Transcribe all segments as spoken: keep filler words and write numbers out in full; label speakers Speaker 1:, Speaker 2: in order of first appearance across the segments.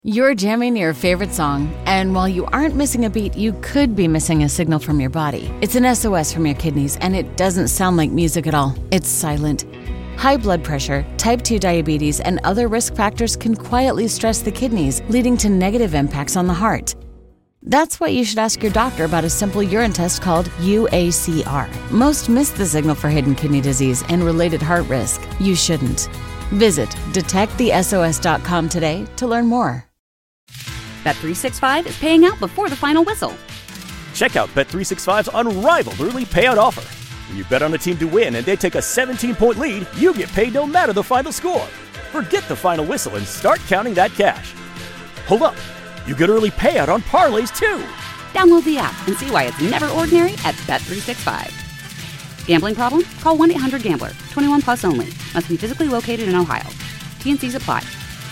Speaker 1: You're jamming your favorite song, and while you aren't missing a beat, you could be missing a signal from your body. It's an S O S from your kidneys, and it doesn't sound like music at all. It's silent. High blood pressure, type two diabetes, and other risk factors can quietly stress the kidneys, leading to negative impacts on the heart. That's why you should ask your doctor about a simple urine test called U A C R. Most miss the signal for hidden kidney disease and related heart risk. You shouldn't. Visit detect the S O S dot com today to learn more.
Speaker 2: Bet three sixty-five is paying out before the final whistle.
Speaker 3: Check out Bet three sixty-five's unrivaled early payout offer. When you bet on a team to win and they take a seventeen-point lead, you get paid no matter the final score. Forget the final whistle and start counting that cash. Hold up. You get early payout on parlays, too.
Speaker 2: Download the app and see why it's never ordinary at Bet three sixty-five. Gambling problem? Call one eight hundred gambler. twenty-one plus only. Must be physically located in Ohio. T and Cs apply.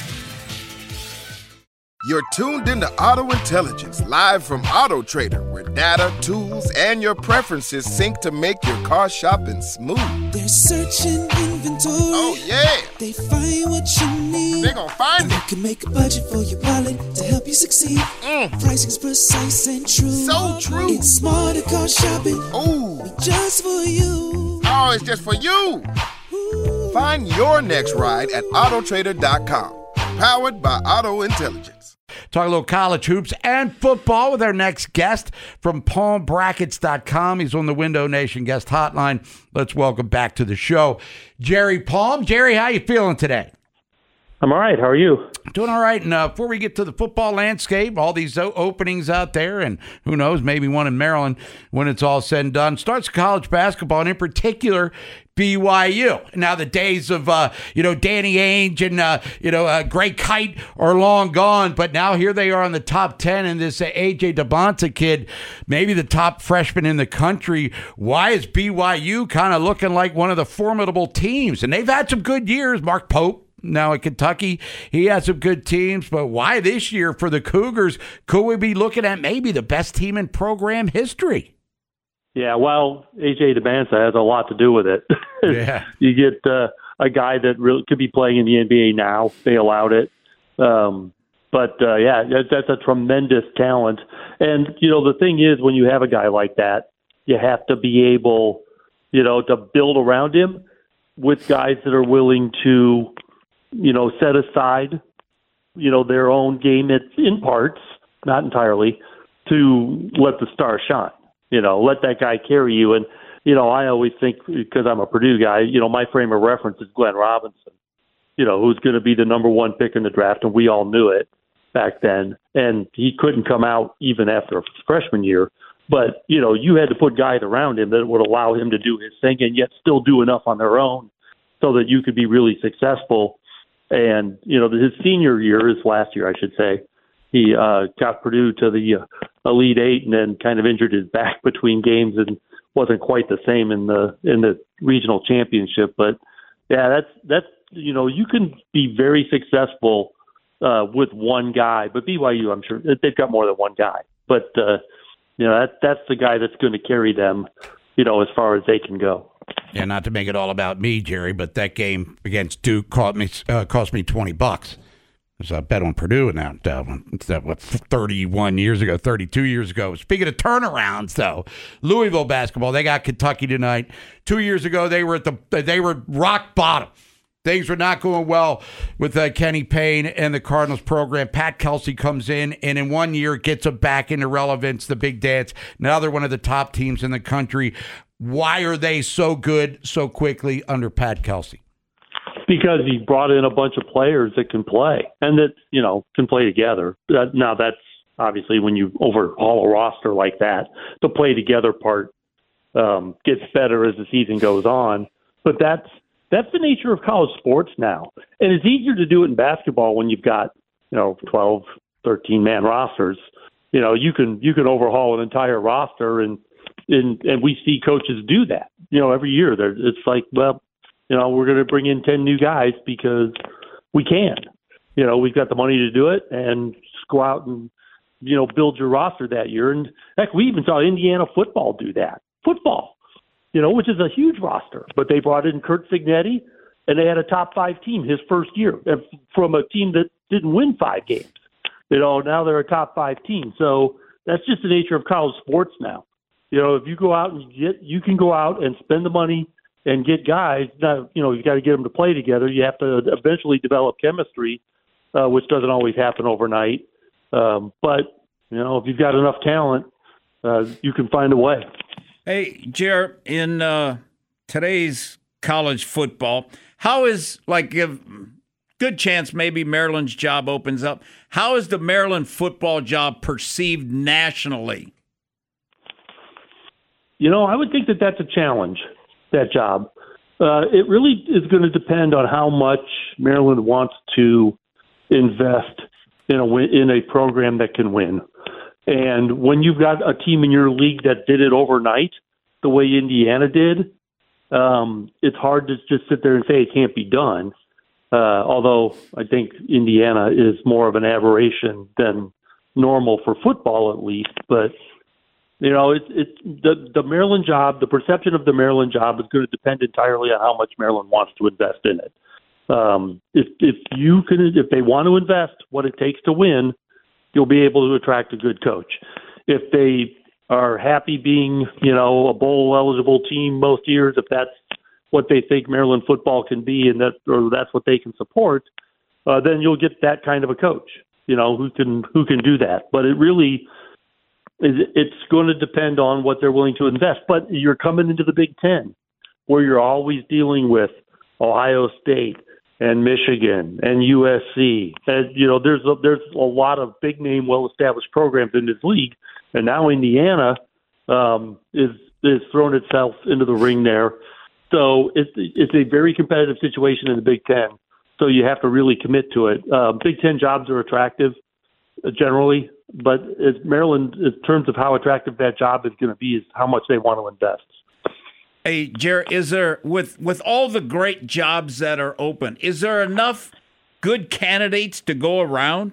Speaker 4: You're tuned into Auto Intelligence, live from Auto Trader, where data, tools, and your preferences sync to make your car shopping smooth.
Speaker 5: They're searching inventory.
Speaker 4: Oh, yeah.
Speaker 5: They find what you need.
Speaker 4: They're gonna find
Speaker 5: and
Speaker 4: it.
Speaker 5: You can make a budget for your wallet to help you succeed.
Speaker 4: Mm.
Speaker 5: Pricing's precise and true.
Speaker 4: So true.
Speaker 5: It's smarter car shopping.
Speaker 4: Ooh.
Speaker 5: Just for you.
Speaker 4: Oh, it's just for you. Ooh. Find your next ride at auto trader dot com. Powered by Auto Intelligence.
Speaker 6: Talk a little college hoops and football with our next guest from palm brackets dot com. He's on the Window Nation guest hotline. Let's welcome back to the show, Jerry Palm. Jerry, how you feeling today?
Speaker 7: I'm all right. How are you?
Speaker 6: Doing all right. And uh, before we get to the football landscape, all these o- openings out there, and who knows, maybe one in Maryland when it's all said and done, starts college basketball, and in particular, B Y U. Now, the days of, uh, you know, Danny Ainge and, uh, you know, uh, Greg Kite are long gone, but now here they are in the top ten, and this uh, A J DeBonta kid, maybe the top freshman in the country. Why is B Y U kind of looking like one of the formidable teams? And they've had some good years. Mark Pope, now at Kentucky, he has some good teams, but why this year for the Cougars? Could we be looking at maybe the best team in program history?
Speaker 7: Yeah, well, A J DeBonta has a lot to do with it.
Speaker 6: Yeah.
Speaker 7: You get uh, a guy that really could be playing in the N B A now. They allowed it. Um, but, uh, yeah, that, that's a tremendous talent. And, you know, the thing is, when you have a guy like that, you have to be able, you know, to build around him with guys that are willing to, you know, set aside, you know, their own game in parts, not entirely, to let the star shine. You know, let that guy carry you. And, you know, I always think, because I'm a Purdue guy, you know, my frame of reference is Glenn Robinson, you know, who's going to be the number one pick in the draft, and we all knew it back then. And he couldn't come out even after a freshman year. But, you know, you had to put guys around him that would allow him to do his thing and yet still do enough on their own so that you could be really successful. And, you know, his senior year, his last year, I should say, he uh, got Purdue to the uh, Elite Eight and then kind of injured his back between games and wasn't quite the same in the in the regional championship. But, yeah, that's, that's you know, you can be very successful uh, with one guy. But B Y U, I'm sure, they've got more than one guy. But, uh, you know, that, that's the guy that's going to carry them, you know, as far as they can go.
Speaker 6: Yeah, not to make it all about me, Jerry, but that game against Duke cost me uh, cost me twenty bucks. Because I bet on Purdue now. Uh, that what thirty-one years ago, thirty-two years ago. Speaking of turnarounds, though, Louisville basketball, they got Kentucky tonight. Two years ago, they were at the they were rock bottom. Things were not going well with uh, Kenny Payne and the Cardinals program. Pat Kelsey comes in, and in one year gets them back into relevance, the big dance. Now they're one of the top teams in the country. Why are they so good so quickly under Pat Kelsey?
Speaker 7: Because he brought in a bunch of players that can play and that, you know, can play together. That, now, that's obviously when you overhaul a roster like that, the play together part um, gets better as the season goes on. But that's that's the nature of college sports now. And it's easier to do it in basketball when you've got, you know, twelve, thirteen-man rosters. You know, you can you can overhaul an entire roster, and and, and we see coaches do that. You know, every year. They're, it's like, well, you know, we're going to bring in ten new guys because we can. You know, we've got the money to do it, and just go out and, you know, build your roster that year. And heck, we even saw Indiana football do that. Football, you know, which is a huge roster. But they brought in Kurt Signetti, and they had a top five team his first year from a team that didn't win five games. You know, now they're a top five team. So that's just the nature of college sports now. You know, if you go out and get, you can go out and spend the money and get guys. Now, you know, you got to get them to play together. You have to eventually develop chemistry, uh, which doesn't always happen overnight. Um, but, you know, if you've got enough talent, uh, you can find a way.
Speaker 8: Hey, Jer, in uh, today's college football, how is, like, if good chance maybe Maryland's job opens up, how is the Maryland football job perceived nationally?
Speaker 7: You know, I would think that that's a challenge, that job. Uh, it really is going to depend on how much Maryland wants to invest in a win, in a program that can win. And when you've got a team in your league that did it overnight, the way Indiana did, um, it's hard to just sit there and say it can't be done. Uh, although I think Indiana is more of an aberration than normal for football, at least. But you know, it's it's the the Maryland job. The perception of the Maryland job is going to depend entirely on how much Maryland wants to invest in it. Um, if if you can, if they want to invest what it takes to win, you'll be able to attract a good coach. If they are happy being, you know, a bowl eligible team most years, if that's what they think Maryland football can be, and that or that's what they can support, uh, then you'll get that kind of a coach, you know, who can who can do that. But it really it's going to depend on what they're willing to invest. But you're coming into the Big Ten, where you're always dealing with Ohio State and Michigan and U S C. And, you know, there's a, there's a lot of big name, well-established programs in this league. And now Indiana um, is is thrown itself into the ring there. So it's it's a very competitive situation in the Big Ten. So you have to really commit to it. Uh, Big Ten jobs are attractive uh, generally. But as Maryland, in terms of how attractive that job is going to be, is how much they want to invest.
Speaker 8: Hey, Jer, is there, with, with all the great jobs that are open, is there enough good candidates to go around?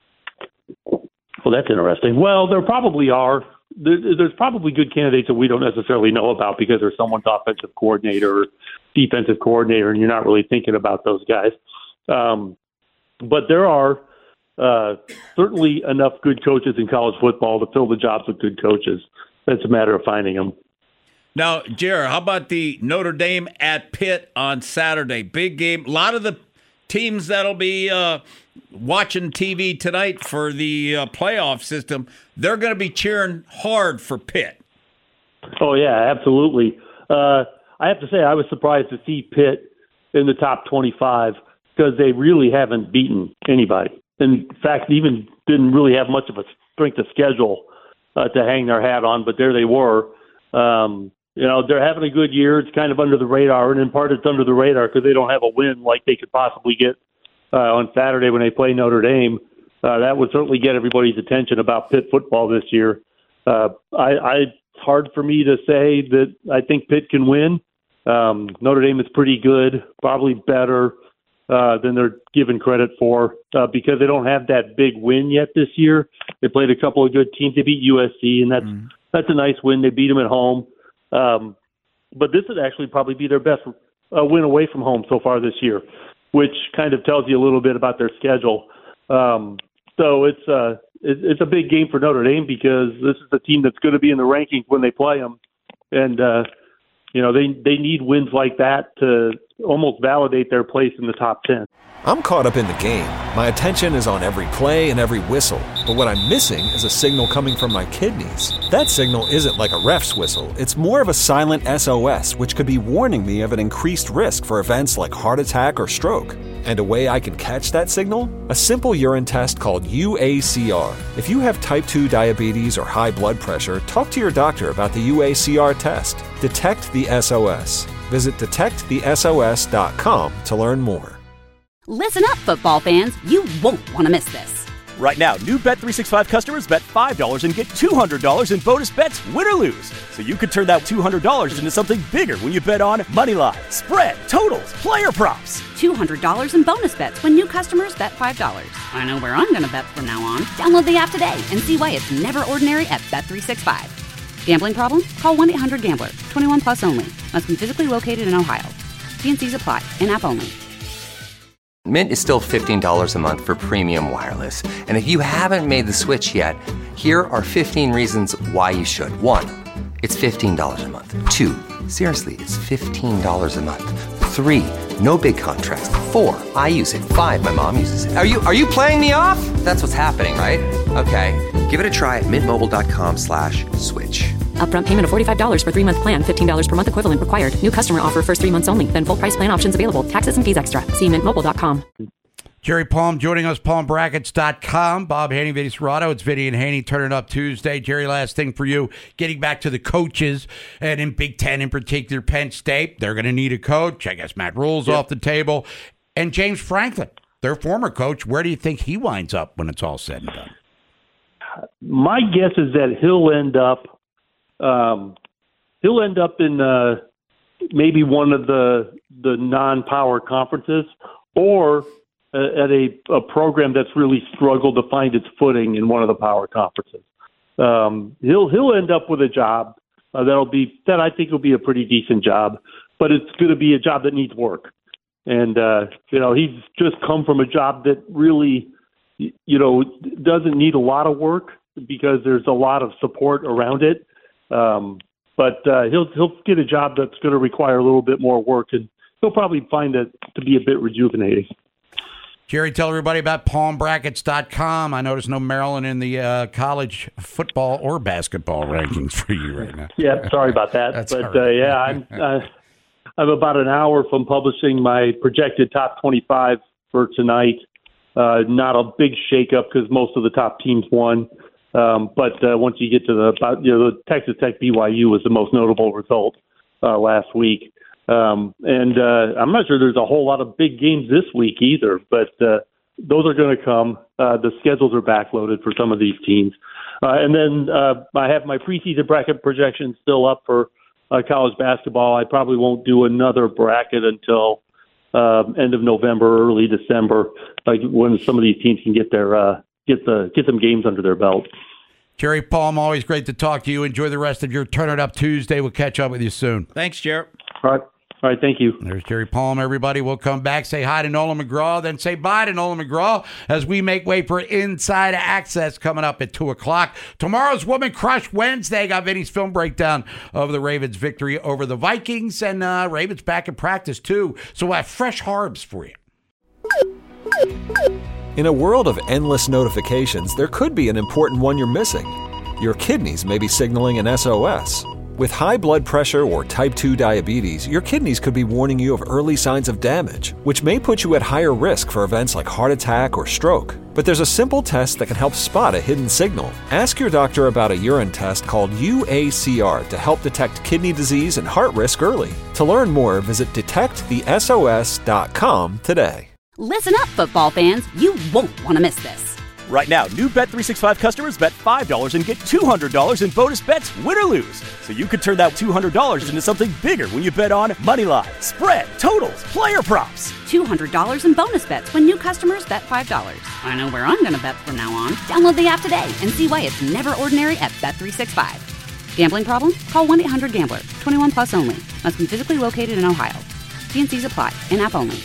Speaker 7: Well, that's interesting. Well, there probably are. There, there's probably good candidates that we don't necessarily know about because they're someone's offensive coordinator or defensive coordinator, and you're not really thinking about those guys. Um, but there are Uh, certainly enough good coaches in college football to fill the jobs with good coaches. It's a matter of finding them.
Speaker 8: Now, Jared, how about the Notre Dame at Pitt on Saturday? Big game. A lot of the teams that'll be uh, watching T V tonight for the uh, playoff system, they're going to be cheering hard for Pitt.
Speaker 7: Oh, yeah, absolutely. Uh, I have to say I was surprised to see Pitt in the top twenty-five because they really haven't beaten anybody. In fact, even didn't really have much of a strength of schedule uh, to hang their hat on, but there they were. Um, you know, they're having a good year. It's kind of under the radar, and in part it's under the radar because they don't have a win like they could possibly get uh, on Saturday when they play Notre Dame. Uh, that would certainly get everybody's attention about Pitt football this year. Uh, I, I, it's hard for me to say that I think Pitt can win. Um, Notre Dame is pretty good, probably better Uh, than they're given credit for uh, because they don't have that big win yet this year. They played a couple of good teams. They beat U S C, and that's mm. that's a nice win. They beat them at home. Um, but this would actually probably be their best uh, win away from home so far this year, which kind of tells you a little bit about their schedule. Um, so it's, uh, it, it's a big game for Notre Dame because this is the team that's going to be in the rankings when they play them. And, uh, you know, they, they need wins like that to almost validate their place in the top ten.
Speaker 9: I'm caught up in the game. My attention is on every play and every whistle. But what I'm missing is a signal coming from my kidneys. That signal isn't like a ref's whistle. It's more of a silent S O S, which could be warning me of an increased risk for events like heart attack or stroke. And a way I can catch that signal? A simple urine test called U A C R. If you have type two diabetes or high blood pressure, talk to your doctor about the U A C R test. Detect the S O S. Visit detect the S O S dot com to learn more.
Speaker 2: Listen up, football fans. You won't want to miss this.
Speaker 3: Right now, new Bet three sixty-five customers bet five dollars and get two hundred dollars in bonus bets, win or lose. So you could turn that two hundred dollars into something bigger when you bet on money line, spread, totals, player props.
Speaker 2: two hundred dollars in bonus bets when new customers bet five dollars. I know where I'm going to bet from now on. Download the app today and see why it's never ordinary at Bet three sixty-five. Gambling problem? Call one eight hundred gambler. twenty-one plus only. Must be physically located in Ohio. T and C's apply. In-app only.
Speaker 10: Mint is still fifteen dollars a month for premium wireless. And if you haven't made the switch yet, here are fifteen reasons why you should. One, it's fifteen dollars a month. Two, seriously, it's fifteen dollars a month. Three, no big contracts. Four, I use it. Five, my mom uses it. Are you are you playing me off? That's what's happening, right? Okay, give it a try at mintmobile.com slash switch.
Speaker 11: Upfront payment of forty-five dollars for three-month plan, fifteen dollars per month equivalent required. New customer offer first three months only. Then full price plan options available. Taxes and fees extra. See mint mobile dot com.
Speaker 6: Jerry Palm joining us, palm brackets dot com. Bob Haney, Vinny Serrato. It's Vinny and Haney turning up Tuesday. Jerry, last thing for you, getting back to the coaches, and in Big Ten in particular, Penn State, they're going to need a coach. I guess Matt Rule's yep. off the table. And James Franklin, their former coach, where do you think he winds up when it's all said and done?
Speaker 7: My guess is that he'll end up um, he'll end up in uh, maybe one of the the non-power conferences, or at a, a program that's really struggled to find its footing in one of the power conferences. Um, he'll he'll end up with a job uh, that'll be that I think will be a pretty decent job, but it's going to be a job that needs work. And uh, you know, he's just come from a job that really, you know, doesn't need a lot of work because there's a lot of support around it. Um, but uh, he'll he'll get a job that's going to require a little bit more work, and he'll probably find it to be a bit rejuvenating.
Speaker 6: Jerry, tell everybody about palm brackets dot com. I noticed no Maryland in the uh, college football or basketball rankings for you right now.
Speaker 7: Yeah, sorry about that.
Speaker 6: That's
Speaker 7: but
Speaker 6: all right.
Speaker 7: uh, yeah, I'm uh, I'm about an hour from publishing my projected top twenty-five for tonight. Uh, not a big shakeup because most of the top teams won. Um, but uh, once you get to the, you know, the Texas Tech B Y U was the most notable result uh, last week. Um, and uh, I'm not sure there's a whole lot of big games this week either, but uh, those are going to come. Uh, the schedules are backloaded for some of these teams. Uh, and then uh, I have my preseason bracket projections still up for uh, college basketball. I probably won't do another bracket until uh, end of November, early December, like when some of these teams can get their uh, get the get some games under their belt.
Speaker 6: Jerry Palm, always great to talk to you. Enjoy the rest of your Turn It Up Tuesday. We'll catch up with you soon.
Speaker 8: Thanks, Jerry.
Speaker 7: All right. All right, thank you.
Speaker 6: There's Jerry Palm, everybody. We'll come back, say hi to Nolan McGraw, then say bye to Nolan McGraw as we make way for Inside Access coming up at two o'clock. Tomorrow's Woman Crush Wednesday. Got Vinny's film breakdown of the Ravens' victory over the Vikings, and uh, Ravens back in practice, too. So we'll have fresh harbs for you.
Speaker 9: In a world of endless notifications, there could be an important one you're missing. Your kidneys may be signaling an S O S. With high blood pressure or type two diabetes, your kidneys could be warning you of early signs of damage, which may put you at higher risk for events like heart attack or stroke. But there's a simple test that can help spot a hidden signal. Ask your doctor about a urine test called U A C R to help detect kidney disease and heart risk early. To learn more, visit detect the S O S dot com today.
Speaker 2: Listen up, football fans. You won't want to miss this.
Speaker 3: Right now, new Bet three sixty-five customers bet five dollars and get two hundred dollars in bonus bets, win or lose. So you could turn that two hundred dollars into something bigger when you bet on money line, spread, totals, player props.
Speaker 2: two hundred dollars in bonus bets when new customers bet five dollars. I know where I'm going to bet from now on. Download the app today and see why it's never ordinary at Bet three sixty-five. Gambling problem? Call one eight hundred gambler. twenty-one plus only. Must be physically located in Ohio. T and C's apply. In-app only.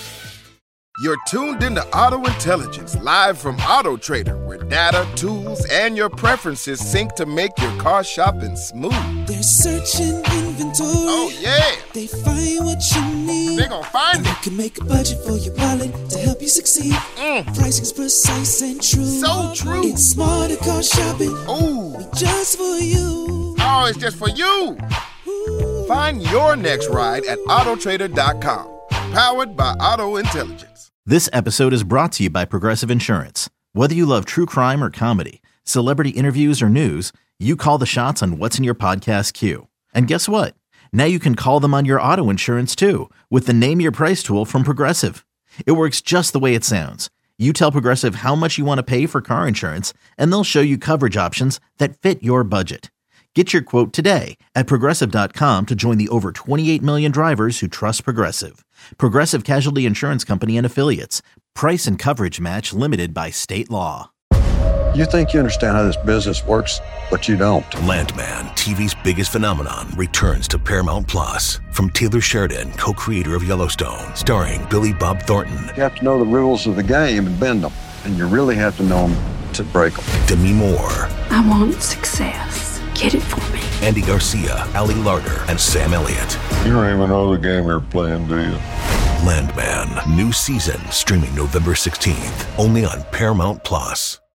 Speaker 4: You're tuned into Auto Intelligence, live from Auto Trader, where data, tools, and your preferences sync to make your car shopping smooth.
Speaker 5: They're searching inventory.
Speaker 4: Oh, yeah.
Speaker 5: They find what you need.
Speaker 4: They're gonna find
Speaker 5: and
Speaker 4: it.
Speaker 5: You can make a budget for your wallet to help you succeed.
Speaker 4: Mm.
Speaker 5: Pricing's precise and true.
Speaker 4: So true.
Speaker 5: It's smarter car shopping.
Speaker 4: Ooh.
Speaker 5: Just for you.
Speaker 4: Oh, it's just for you. Ooh. Find your next ride at auto trader dot com. Powered by Auto Intelligence.
Speaker 12: This episode is brought to you by Progressive Insurance. Whether you love true crime or comedy, celebrity interviews or news, you call the shots on what's in your podcast queue. And guess what? Now you can call them on your auto insurance too with the Name Your Price tool from Progressive. It works just the way it sounds. You tell Progressive how much you want to pay for car insurance, and they'll show you coverage options that fit your budget. Get your quote today at Progressive dot com to join the over twenty-eight million drivers who trust Progressive. Progressive Casualty Insurance Company and Affiliates. Price and coverage match limited by state law.
Speaker 13: You think you understand how this business works, but you don't.
Speaker 14: Landman, T V's biggest phenomenon, returns to Paramount Plus. From Taylor Sheridan, co-creator of Yellowstone, starring Billy Bob Thornton.
Speaker 13: You have to know the rules of the game and bend them. And you really have to know them to break them.
Speaker 14: Demi Moore.
Speaker 15: I want success. Get it for me.
Speaker 14: Andy Garcia, Ali Larter, and Sam Elliott.
Speaker 13: You don't even know the game you're playing, do you?
Speaker 14: Landman, new season, streaming November sixteenth, only on Paramount Plus.